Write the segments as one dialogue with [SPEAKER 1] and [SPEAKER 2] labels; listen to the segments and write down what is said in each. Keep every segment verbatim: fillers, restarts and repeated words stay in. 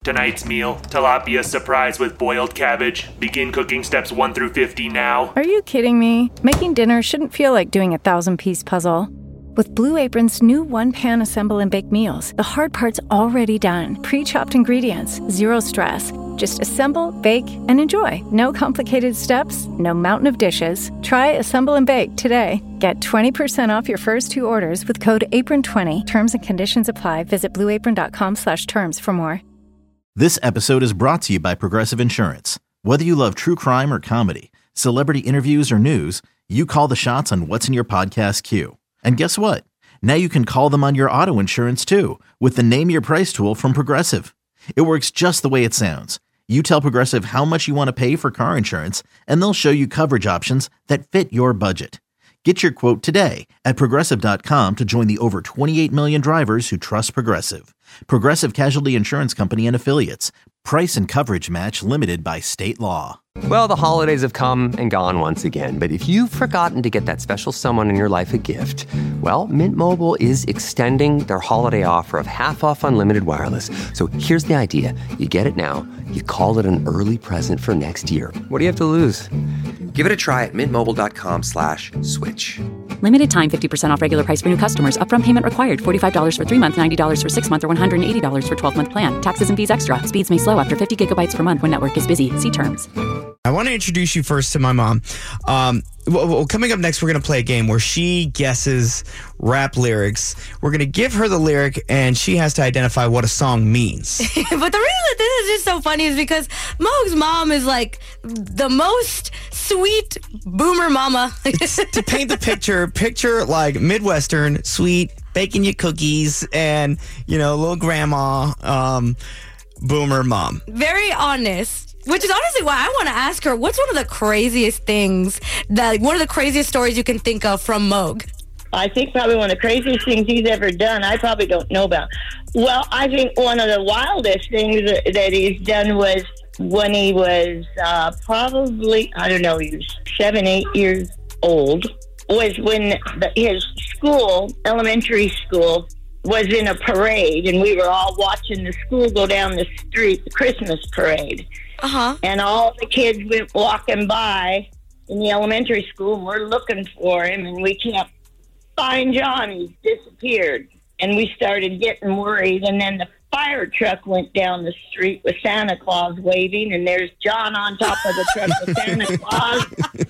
[SPEAKER 1] Tonight's meal, tilapia surprise with boiled cabbage. Begin cooking steps one through fifty now.
[SPEAKER 2] Are you kidding me? Making dinner shouldn't feel like doing a thousand-piece puzzle. With Blue Apron's new one-pan assemble and bake meals, the hard part's already done. Pre-chopped ingredients, zero stress. Just assemble, bake, and enjoy. No complicated steps, no mountain of dishes. Try Assemble and Bake today. Get twenty percent off your first two orders with code apron twenty. Terms and conditions apply. Visit blueapron.com slash terms for more.
[SPEAKER 3] This episode is brought to you by Progressive Insurance. Whether you love true crime or comedy, celebrity interviews or news, you call the shots on what's in your podcast queue. And guess what? Now you can call them on your auto insurance too with the Name Your Price tool from Progressive. It works just the way it sounds. You tell Progressive how much you want to pay for car insurance, and they'll show you coverage options that fit your budget. Get your quote today at Progressive dot com to join the over twenty-eight million drivers who trust Progressive. Progressive Casualty Insurance Company and Affiliates. Price and coverage match limited by state law.
[SPEAKER 4] Well, the holidays have come and gone once again, but if you've forgotten to get that special someone in your life a gift, well, Mint Mobile is extending their holiday offer of half off unlimited wireless. So here's the idea. You get it now. You call it an early present for next year. What do you have to lose? Give it a try at mintmobile.com slash switch.
[SPEAKER 5] Limited time, fifty percent off regular price for new customers. Upfront payment required. forty-five dollars for three months, ninety dollars for six months, or one hundred eighty dollars for twelve-month plan. Taxes and fees extra. Speeds may slow after fifty gigabytes per month when network is busy. See terms.
[SPEAKER 6] I want to introduce you first to my mom. Um, well, well, coming up next, we're going to play a game where she guesses rap lyrics. We're going to give her the lyric, and she has to identify what a song means.
[SPEAKER 7] But the reason that this is just so funny is because Moog's mom is like the most sweet boomer mama.
[SPEAKER 6] To paint the picture, picture like Midwestern, sweet, baking you cookies, and, you know, little grandma, um, boomer mom.
[SPEAKER 7] Very honest. Which is honestly why I want to ask her, what's one of the craziest things, that one of the craziest stories you can think of from Moog?
[SPEAKER 8] I think probably one of the craziest things he's ever done, I probably don't know about. Well, I think one of the wildest things that, that he's done was when he was uh, probably, I don't know, he was seven, eight years old, was when the, his school, elementary school, was in a parade, and we were all watching the school go down the street, the Christmas parade.
[SPEAKER 7] Uh-huh.
[SPEAKER 8] And all the kids went walking by in the elementary school, and we're looking for him, and we can't find John. He's disappeared. And we started getting worried, and then the fire truck went down the street with Santa Claus waving, and there's John on top of the truck with Santa Claus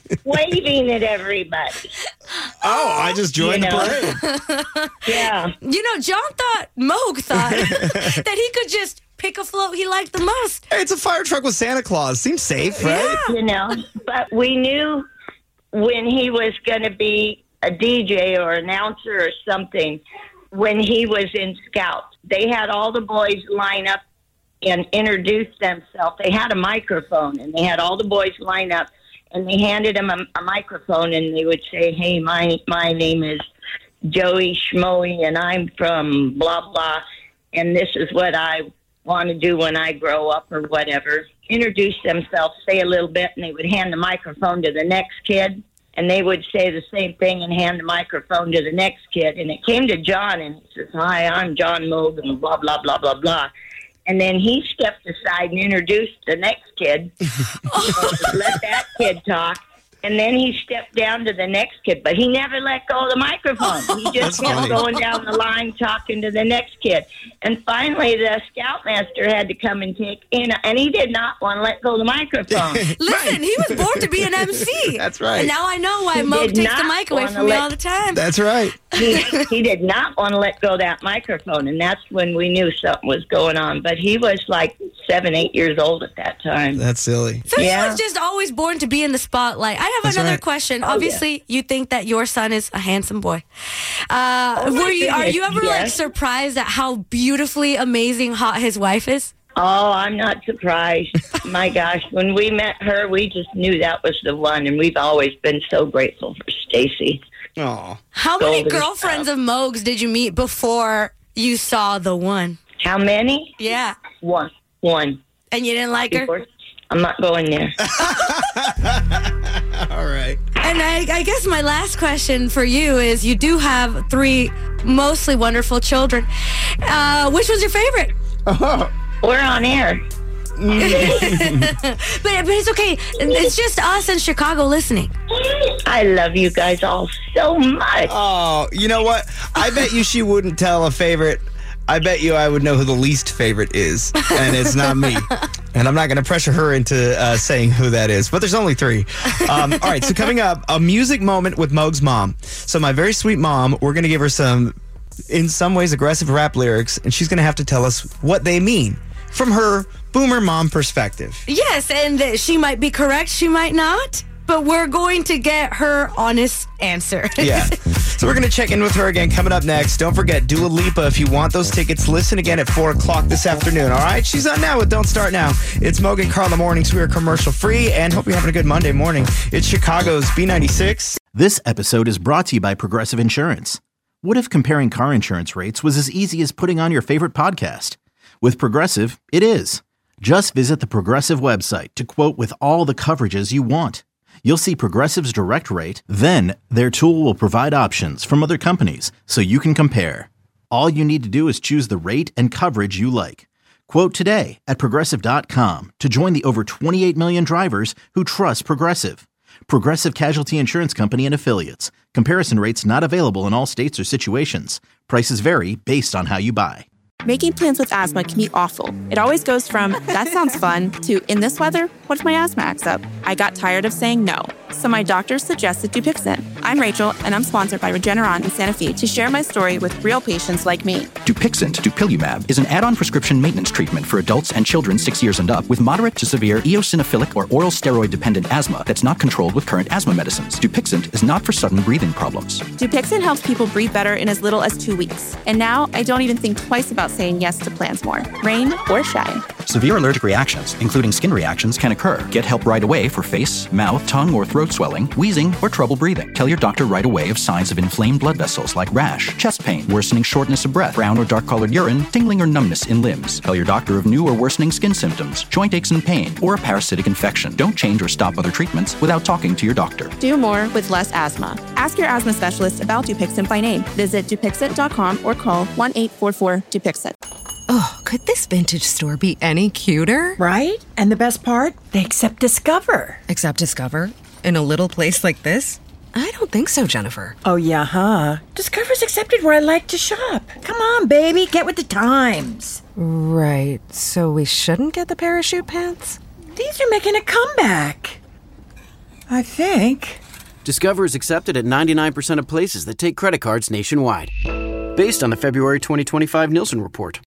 [SPEAKER 8] waving at everybody.
[SPEAKER 6] Oh, I just joined
[SPEAKER 8] You know.
[SPEAKER 6] the parade.
[SPEAKER 8] Yeah.
[SPEAKER 7] You know, John thought, Moog thought, that he could just pick a float he liked the most.
[SPEAKER 6] Hey, it's a fire truck with Santa Claus. Seems safe, right?
[SPEAKER 7] Yeah.
[SPEAKER 8] You know, but we knew when he was going to be a D J or announcer or something when he was in Scouts. They had all the boys line up and introduce themselves. They had a microphone, and they had all the boys line up, and they handed him a, a microphone, and they would say, hey, my my name is Joey Schmoey, and I'm from blah, blah, and this is what I want to do when I grow up or whatever. Introduce themselves, say a little bit, and they would hand the microphone to the next kid, and they would say the same thing and hand the microphone to the next kid. And it came to John, and he says, hi, I'm John Moog, and blah, blah, blah, blah, blah. And then he stepped aside and introduced the next kid. Let that kid talk. And then he stepped down to the next kid, but he never let go of the microphone. He just kept
[SPEAKER 6] funny.
[SPEAKER 8] going down the line talking to the next kid. And finally, the scoutmaster had to come and take in, and he did not want to let go of the microphone.
[SPEAKER 7] Listen, he was born to be an M C.
[SPEAKER 6] That's right.
[SPEAKER 7] And now I know why
[SPEAKER 8] He
[SPEAKER 7] Moog
[SPEAKER 8] did
[SPEAKER 7] takes the
[SPEAKER 8] not
[SPEAKER 7] mic away
[SPEAKER 8] wanna
[SPEAKER 7] from me
[SPEAKER 8] let-
[SPEAKER 7] all the time.
[SPEAKER 6] That's right.
[SPEAKER 8] he, he did not want to let go of that microphone, and that's when we knew something was going on. But he was like seven, eight years old at that time.
[SPEAKER 6] That's silly.
[SPEAKER 7] So he
[SPEAKER 8] Yeah.
[SPEAKER 7] was just always born to be in the spotlight. I have
[SPEAKER 6] That's
[SPEAKER 7] another
[SPEAKER 6] right.
[SPEAKER 7] question.
[SPEAKER 8] Oh,
[SPEAKER 7] Obviously, you think that your son is a handsome boy. Uh,
[SPEAKER 8] Oh, my
[SPEAKER 7] were you? Are
[SPEAKER 8] goodness,
[SPEAKER 7] you ever like
[SPEAKER 8] yes.
[SPEAKER 7] surprised at how beautifully amazing, hot his wife is?
[SPEAKER 8] Oh, I'm not surprised. My gosh, when we met her, we just knew that was the one, and we've always been so grateful for Stacy.
[SPEAKER 6] Oh,
[SPEAKER 7] How many
[SPEAKER 8] Golden
[SPEAKER 7] girlfriends of Moog's did you meet before you saw the one?
[SPEAKER 8] How many?
[SPEAKER 7] Yeah,
[SPEAKER 8] One. One.
[SPEAKER 7] and you didn't like her.
[SPEAKER 8] Before- I'm not going there.
[SPEAKER 6] all right.
[SPEAKER 7] And I, I guess my last question for you is: you do have three mostly wonderful children. Uh, which was your favorite?
[SPEAKER 8] We're on air.
[SPEAKER 7] but, but it's okay. It's just us in Chicago listening.
[SPEAKER 8] I love you guys all so much.
[SPEAKER 6] Oh, you know what? I bet you she wouldn't tell a favorite. I bet you I would know who the least favorite is, and it's not me. And I'm not going to pressure her into uh, saying who that is, but there's only three. Um, all right, so coming up, a music moment with Moog's mom. So my very sweet mom, we're going to give her some, in some ways, aggressive rap lyrics, and she's going to have to tell us what they mean from her boomer mom perspective.
[SPEAKER 7] Yes, and she might be correct, she might not, but we're going to get her honest answer.
[SPEAKER 6] Yeah. So we're going to check in with her again coming up next. Don't forget, Dua Lipa, if you want those tickets, listen again at four o'clock this afternoon, all right? She's on now with Don't Start Now. It's Moog and Carl in the mornings. We are commercial free, and hope you're having a good Monday morning. It's Chicago's B ninety-six.
[SPEAKER 3] This episode is brought to you by Progressive Insurance. What if comparing car insurance rates was as easy as putting on your favorite podcast? With Progressive, it is. Just visit the Progressive website to quote with all the coverages you want. You'll see Progressive's direct rate, then their tool will provide options from other companies so you can compare. All you need to do is choose the rate and coverage you like. Quote today at Progressive dot com to join the over twenty-eight million drivers who trust Progressive. Progressive Casualty Insurance Company and Affiliates. Comparison rates not available in all states or situations. Prices vary based on how you buy.
[SPEAKER 9] Making plans with asthma can be awful. It always goes from, that sounds fun, to, in this weather, what if my asthma acts up? I got tired of saying no, so my doctor suggested Dupixent. I'm Rachel, and I'm sponsored by Regeneron in Santa Fe to share my story with real patients like me.
[SPEAKER 10] Dupixent, dupilumab, is an add-on prescription maintenance treatment for adults and children six years and up with moderate to severe eosinophilic or oral steroid-dependent asthma that's not controlled with current asthma medicines. Dupixent is not for sudden breathing problems.
[SPEAKER 9] Dupixent helps people breathe better in as little as two weeks. And now I don't even think twice about saying yes to plans more, rain or shine.
[SPEAKER 10] Severe allergic reactions, including skin reactions, can occur. Get help right away for face, mouth, tongue, or throat swelling, wheezing, or trouble breathing. Tell your doctor right away of signs of inflamed blood vessels like rash, chest pain, worsening shortness of breath, brown or dark-colored urine, tingling or numbness in limbs. Tell your doctor of new or worsening skin symptoms, joint aches and pain, or a parasitic infection. Don't change or stop other treatments without talking to your doctor.
[SPEAKER 9] Do more with less asthma. Ask your asthma specialist about Dupixent by name. Visit Dupixent dot com or call one eight four four Dupixent.
[SPEAKER 11] Oh, could this vintage store be any cuter?
[SPEAKER 12] Right? And the best part? They accept Discover.
[SPEAKER 11] Accept Discover? In a little place like this? I don't think so, Jennifer.
[SPEAKER 12] Oh, yeah, huh? Discover's accepted where I like to shop. Come on, baby, get with the times.
[SPEAKER 11] Right, so we shouldn't get the parachute pants?
[SPEAKER 12] These are making a comeback. I think.
[SPEAKER 13] Discover is accepted at ninety-nine percent of places that take credit cards nationwide. Based on the February twenty twenty-five Nielsen report.